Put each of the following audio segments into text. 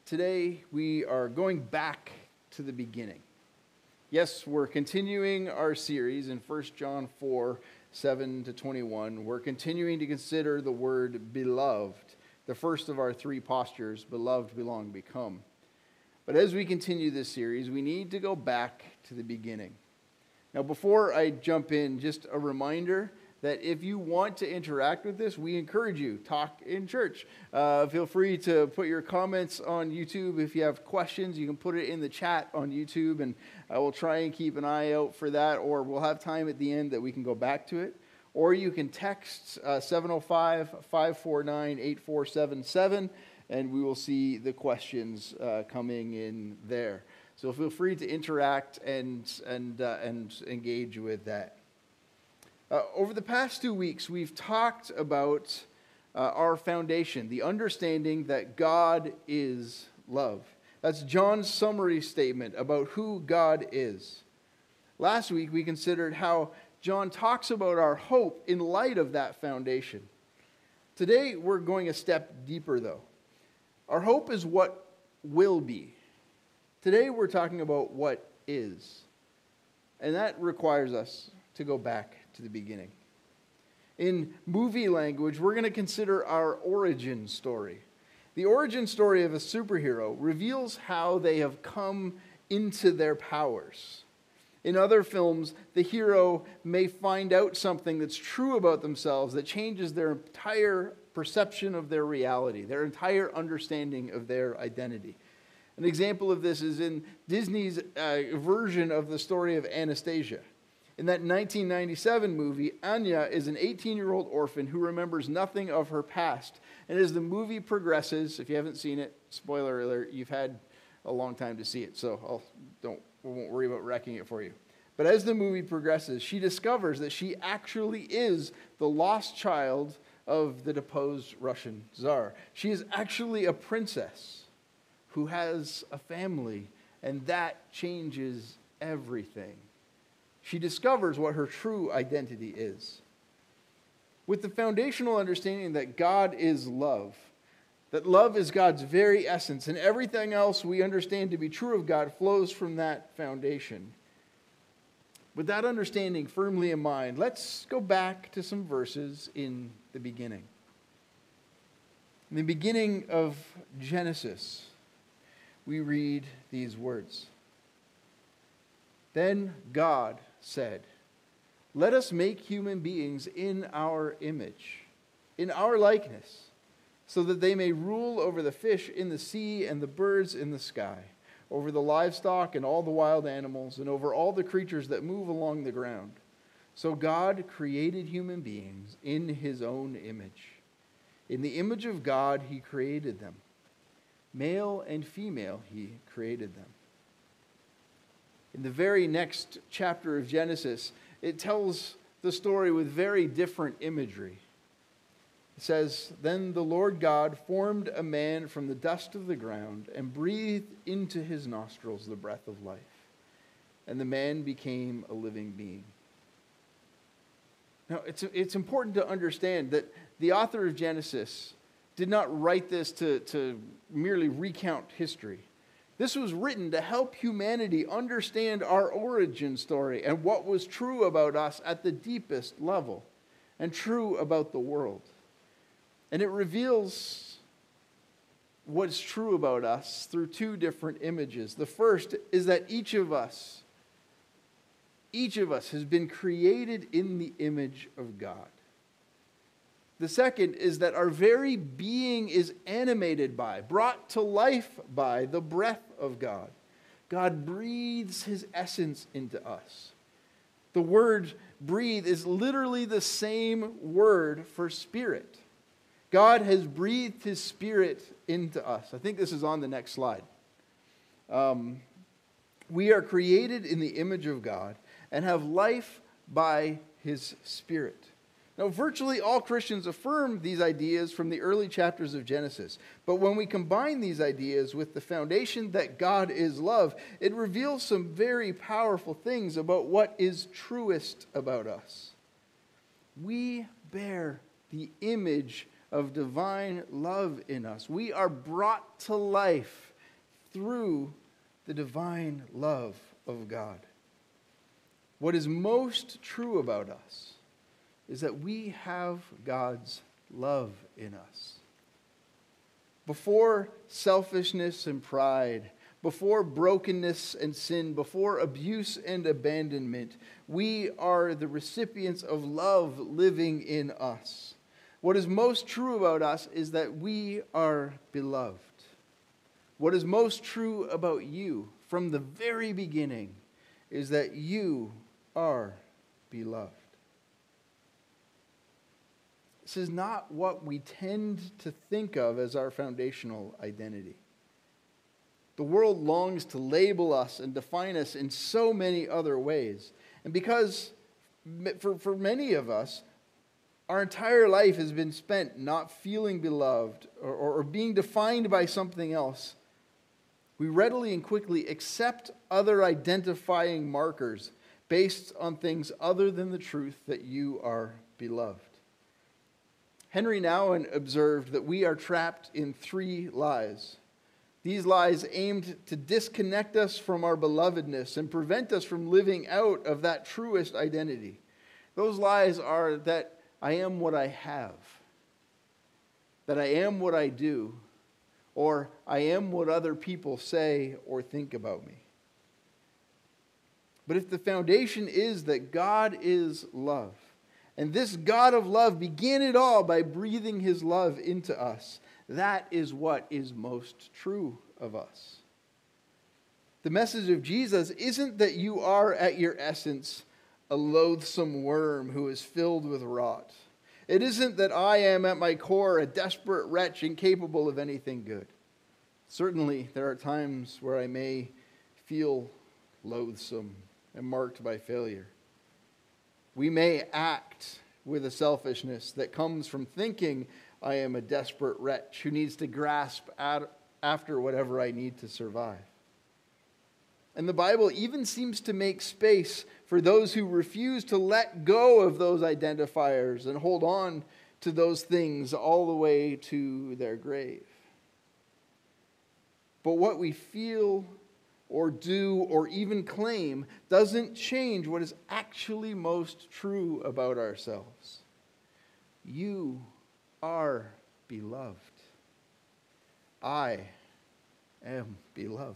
Today we are going back to the beginning. Yes, we're continuing our series in 1 John 4, 7 to 21. We're continuing to consider the word beloved, the first of our three postures, beloved, belong, become. But as we continue this series, we need to go back to the beginning. Now, before I jump in, just a reminder that if you want to interact with this, we encourage you, talk in church. Feel free to put your comments on YouTube. If you have questions, you can put it in the chat on YouTube, and I will try and keep an eye out for that, or we'll have time at the end that we can go back to it. Or you can text 705-549-8477, and we will see the questions coming in there. So feel free to interact and engage with that. Over the past 2 weeks, we've talked about our foundation, the understanding that God is love. That's John's summary statement about who God is. Last week, we considered how John talks about our hope in light of that foundation. Today, we're going a step deeper, though. Our hope is what will be. Today, we're talking about what is. And that requires us to go back to the beginning. In movie language, we're going to consider our origin story. The origin story of a superhero reveals how they have come into their powers. In other films, the hero may find out something that's true about themselves that changes their entire perception of their reality, their entire understanding of their identity. An example of this is in Disney's version of the story of Anastasia. In that 1997 movie, Anya is an 18-year-old orphan who remembers nothing of her past. And as the movie progresses, if you haven't seen it, spoiler alert, you've had a long time to see it, so we won't worry about wrecking it for you. But as the movie progresses, she discovers that she actually is the lost child of the deposed Russian Tsar. She is actually a princess who has a family, and that changes everything. She discovers what her true identity is. With the foundational understanding that God is love, that love is God's very essence, and everything else we understand to be true of God flows from that foundation. With that understanding firmly in mind, let's go back to some verses in the beginning. In the beginning of Genesis, we read these words. Then God said, "Let us make human beings in our image, in our likeness, so that they may rule over the fish in the sea and the birds in the sky, over the livestock and all the wild animals, and over all the creatures that move along the ground." So God created human beings in his own image. In the image of God he created them. Male and female he created them. In the very next chapter of Genesis, it tells the story with very different imagery. It says, "Then the Lord God formed a man from the dust of the ground and breathed into his nostrils the breath of life. And the man became a living being." Now, it's important to understand that the author of Genesis did not write this to merely recount history. This was written to help humanity understand our origin story and what was true about us at the deepest level and true about the world. And it reveals what's true about us through two different images. The first is that each of us has been created in the image of God. The second is that our very being is animated by, brought to life by, the breath of God. God breathes his essence into us. The word breathe is literally the same word for spirit. God has breathed his spirit into us. I think this is on the next slide. We are created in the image of God and have life by his spirit. Now, virtually all Christians affirm these ideas from the early chapters of Genesis. But when we combine these ideas with the foundation that God is love, it reveals some very powerful things about what is truest about us. We bear the image of divine love in us. We are brought to life through the divine love of God. What is most true about us is that we have God's love in us. Before selfishness and pride, before brokenness and sin, before abuse and abandonment, we are the recipients of love living in us. What is most true about us is that we are beloved. What is most true about you from the very beginning is that you are beloved. This is not what we tend to think of as our foundational identity. The world longs to label us and define us in so many other ways. And because for many of us, our entire life has been spent not feeling beloved or being defined by something else, we readily and quickly accept other identifying markers based on things other than the truth that you are beloved. Henry Nouwen observed that we are trapped in 3 lies. These lies aimed to disconnect us from our belovedness and prevent us from living out of that truest identity. Those lies are that I am what I have, that I am what I do, or I am what other people say or think about me. But if the foundation is that God is love, and this God of love began it all by breathing his love into us, that is what is most true of us. The message of Jesus isn't that you are at your essence a loathsome worm who is filled with rot. It isn't that I am at my core a desperate wretch incapable of anything good. Certainly, there are times where I may feel loathsome and marked by failure. We may act with a selfishness that comes from thinking I am a desperate wretch who needs to grasp after whatever I need to survive. And the Bible even seems to make space for those who refuse to let go of those identifiers and hold on to those things all the way to their grave. But what we feel or do or even claim doesn't change what is actually most true about ourselves. You are beloved. I am beloved.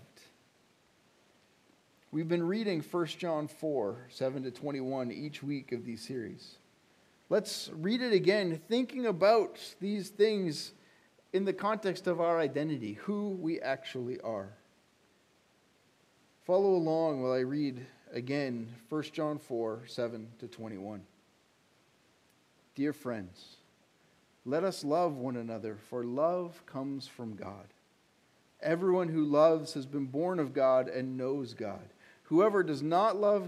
We've been reading 1 John 4, 7-21 each week of these series. Let's read it again, thinking about these things in the context of our identity, who we actually are. Follow along while I read again 1 John 4, 7-21. Dear friends, let us love one another, for love comes from God. Everyone who loves has been born of God and knows God. Whoever does not love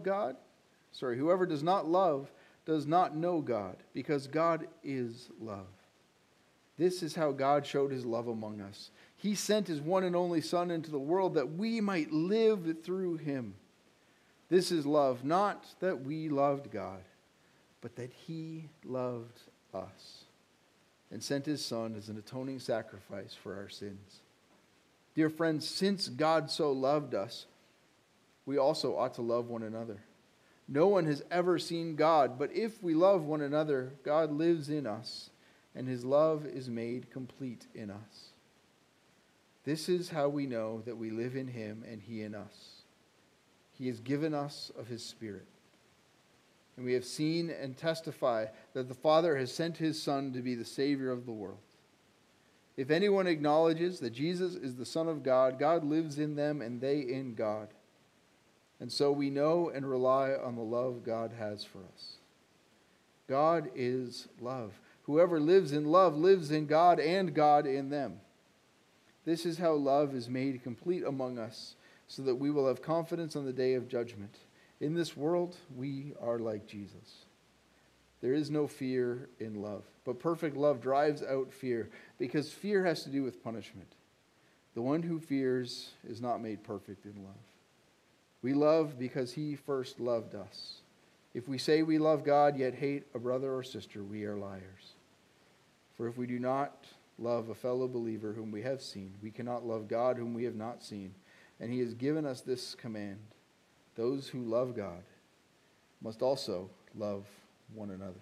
does not know God, because God is love. This is how God showed his love among us. He sent his one and only Son into the world that we might live through him. This is love, not that we loved God, but that he loved us and sent his Son as an atoning sacrifice for our sins. Dear friends, since God so loved us, we also ought to love one another. No one has ever seen God, but if we love one another, God lives in us, and his love is made complete in us. This is how we know that we live in him and he in us. He has given us of his Spirit. And we have seen and testify that the Father has sent his Son to be the Savior of the world. If anyone acknowledges that Jesus is the Son of God, God lives in them and they in God. And so we know and rely on the love God has for us. God is love. Whoever lives in love lives in God and God in them. This is how love is made complete among us, so that we will have confidence on the day of judgment. In this world, we are like Jesus. There is no fear in love, but perfect love drives out fear, because fear has to do with punishment. The one who fears is not made perfect in love. We love because he first loved us. If we say we love God yet hate a brother or sister, we are liars. For if we do not love a fellow believer whom we have seen. We cannot love God whom we have not seen. And he has given us this command: those who love God must also love one another.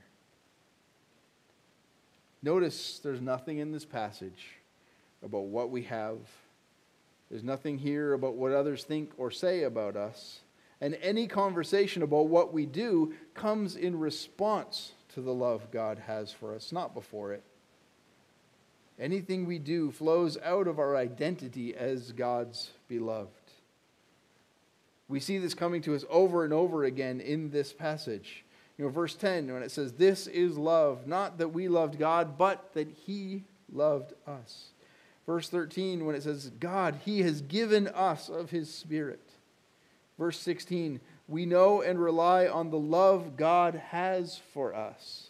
Notice there's nothing in this passage about what we have. There's nothing here about what others think or say about us. And any conversation about what we do comes in response to the love God has for us, not before it. Anything we do flows out of our identity as God's beloved. We see this coming to us over and over again in this passage. Verse 10, when it says, "This is love, not that we loved God, but that he loved us." Verse 13, when it says, "God, he has given us of his Spirit." Verse 16, "We know and rely on the love God has for us."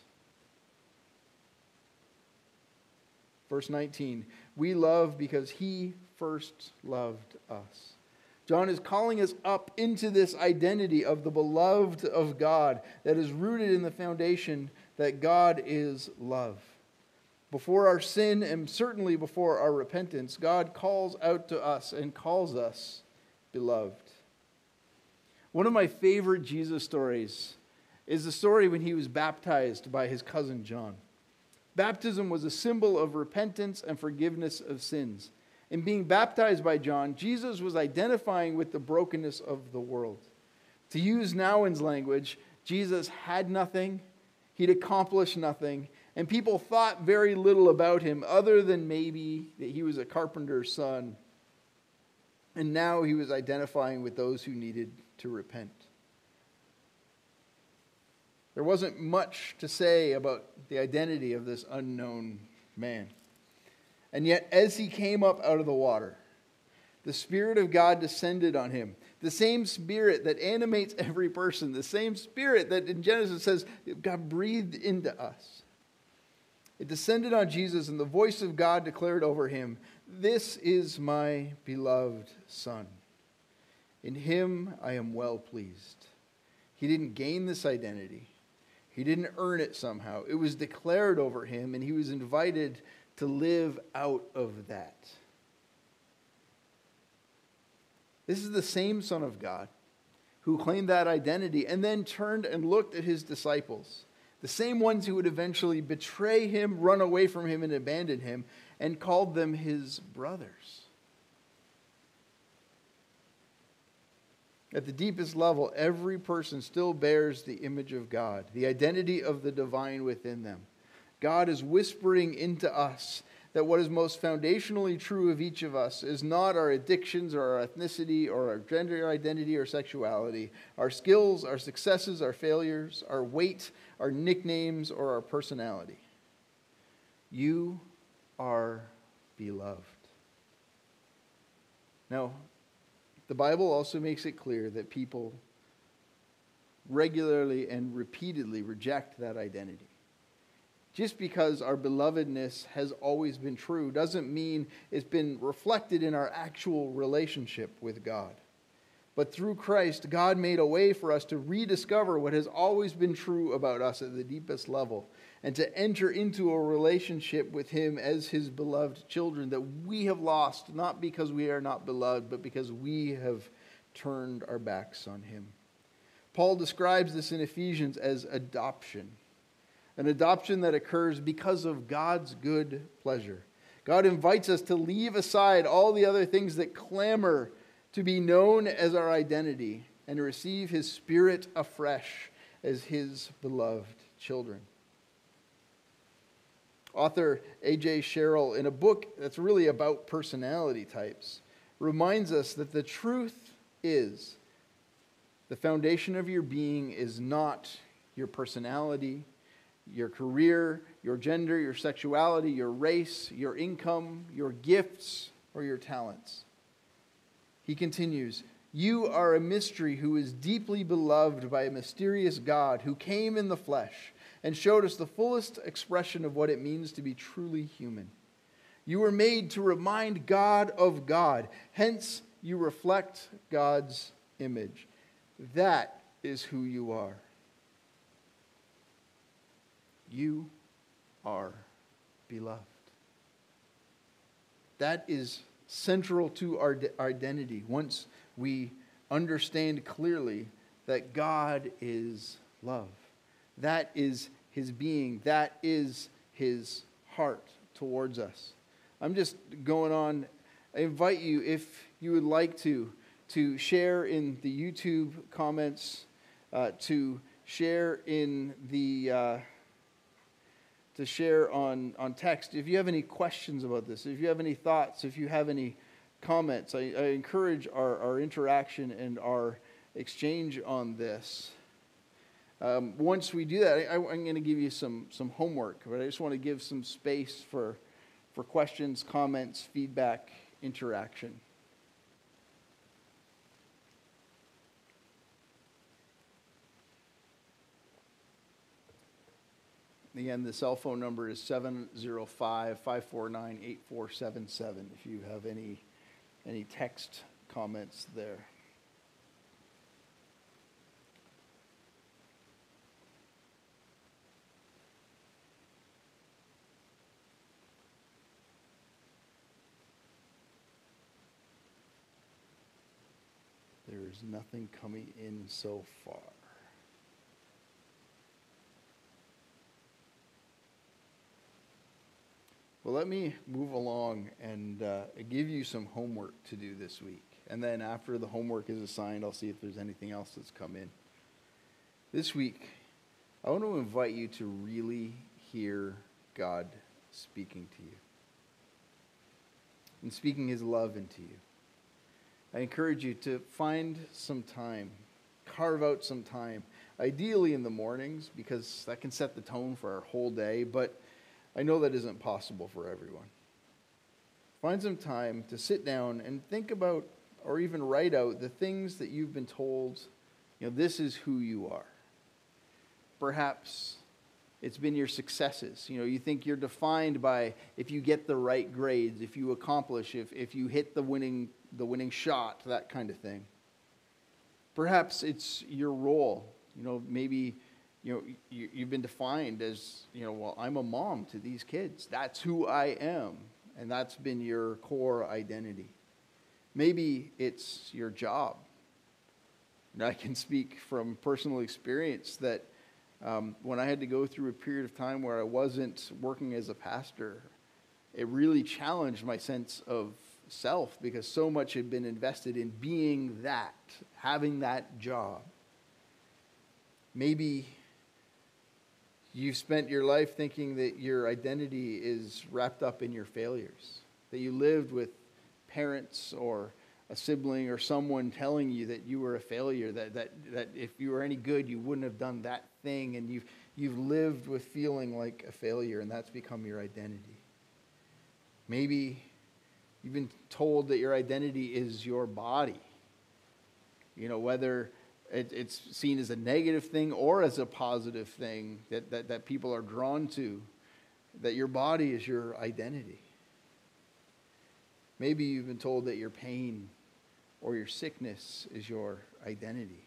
Verse 19, "We love because he first loved us." John is calling us up into this identity of the beloved of God that is rooted in the foundation that God is love. Before our sin and certainly before our repentance, God calls out to us and calls us beloved. One of my favorite Jesus stories is the story when he was baptized by his cousin John. Baptism was a symbol of repentance and forgiveness of sins. In being baptized by John, Jesus was identifying with the brokenness of the world. To use Nouwen's language, Jesus had nothing, he'd accomplished nothing, and people thought very little about him other than maybe that he was a carpenter's son. And now he was identifying with those who needed to repent. There wasn't much to say about the identity of this unknown man. And yet, as he came up out of the water, the Spirit of God descended on him. The same Spirit that animates every person, the same Spirit that in Genesis says God breathed into us. It descended on Jesus, and the voice of God declared over him, "This is my beloved Son. In him I am well pleased." He didn't gain this identity. He didn't earn it somehow. It was declared over him, and he was invited to live out of that. This is the same Son of God who claimed that identity and then turned and looked at his disciples, the same ones who would eventually betray him, run away from him, and abandon him, and called them his brothers. At the deepest level, every person still bears the image of God, the identity of the divine within them. God is whispering into us that what is most foundationally true of each of us is not our addictions or our ethnicity or our gender identity or sexuality, our skills, our successes, our failures, our weight, our nicknames, or our personality. You are beloved. Now, the Bible also makes it clear that people regularly and repeatedly reject that identity. Just because our belovedness has always been true doesn't mean it's been reflected in our actual relationship with God. But through Christ, God made a way for us to rediscover what has always been true about us at the deepest level and to enter into a relationship with him as his beloved children that we have lost, not because we are not beloved, but because we have turned our backs on him. Paul describes this in Ephesians as adoption. An adoption that occurs because of God's good pleasure. God invites us to leave aside all the other things that clamor to be known as our identity and to receive his Spirit afresh as his beloved children. Author A.J. Sherrill, in a book that's really about personality types, reminds us that the truth is the foundation of your being is not your personality, your career, your gender, your sexuality, your race, your income, your gifts, or your talents. He continues, "You are a mystery who is deeply beloved by a mysterious God who came in the flesh and showed us the fullest expression of what it means to be truly human. You were made to remind God of God. Hence, you reflect God's image. That is who you are. You are beloved." That is central to our identity. Once we understand clearly that God is love, that is his being, that is his heart towards us. I'm just going on. I invite you, if you would like to share in the YouTube comments, to share in the to share on text. If you have any questions about this, if you have any thoughts, if you have any comments, I encourage our interaction and our exchange on this. Once we do that, I'm going to give you some homework, but I just want to give some space for questions, comments, feedback, interaction. Again, the cell phone number is 705-549-8477 if you have any text comments there. There is nothing coming in so far. Well, let me move along and give you some homework to do this week. And then after the homework is assigned, I'll see if there's anything else that's come in. This week, I want to invite you to really hear God speaking to you and speaking his love into you. I encourage you to find some time, carve out some time, ideally in the mornings, because that can set the tone for our whole day, but I know that isn't possible for everyone. Find some time to sit down and think about, or even write out, the things that you've been told, this is who you are. Perhaps it's been your successes. You think you're defined by if you get the right grades, if you accomplish, if you hit the winning shot, that kind of thing. Perhaps it's your role. Maybe you've been defined as, well, I'm a mom to these kids. That's who I am. And that's been your core identity. Maybe it's your job. And I can speak from personal experience that when I had to go through a period of time where I wasn't working as a pastor, it really challenged my sense of self because so much had been invested in being that, having that job. Maybe you've spent your life thinking that your identity is wrapped up in your failures, that you lived with parents or a sibling or someone telling you that you were a failure, that if you were any good, you wouldn't have done that thing, and you've lived with feeling like a failure, and that's become your identity. Maybe you've been told that your identity is your body, whether it's seen as a negative thing or as a positive thing that people are drawn to, that your body is your identity. Maybe you've been told that your pain or your sickness is your identity.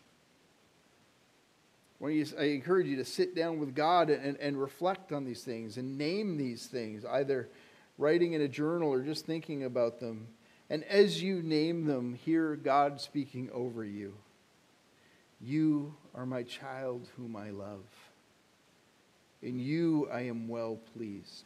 I encourage you to sit down with God and reflect on these things and name these things, either writing in a journal or just thinking about them. And as you name them, hear God speaking over you. You are my child whom I love. In you I am well pleased.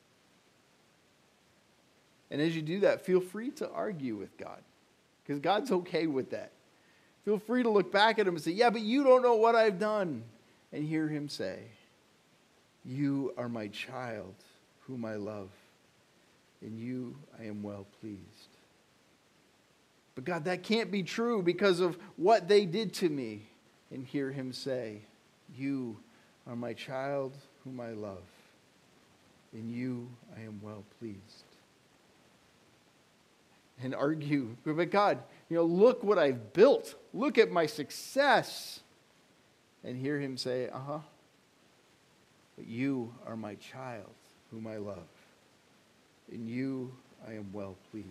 And as you do that, feel free to argue with God, because God's okay with that. Feel free to look back at him and say, yeah, but you don't know what I've done. And hear him say, you are my child whom I love. In you I am well pleased. But God, that can't be true because of what they did to me. And hear him say, you are my child whom I love. In you I am well pleased. And argue, but God, look what I've built. Look at my success. And hear him say, but you are my child whom I love. In you I am well pleased.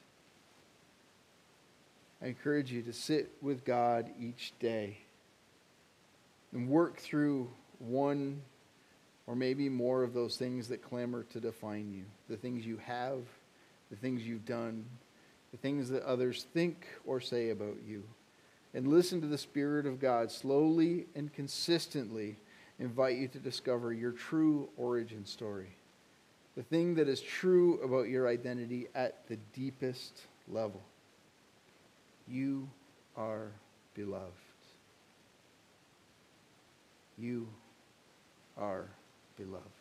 I encourage you to sit with God each day and work through one or maybe more of those things that clamor to define you. The things you have, the things you've done, the things that others think or say about you. And listen to the Spirit of God slowly and consistently invite you to discover your true origin story, the thing that is true about your identity at the deepest level. You are beloved. You are beloved.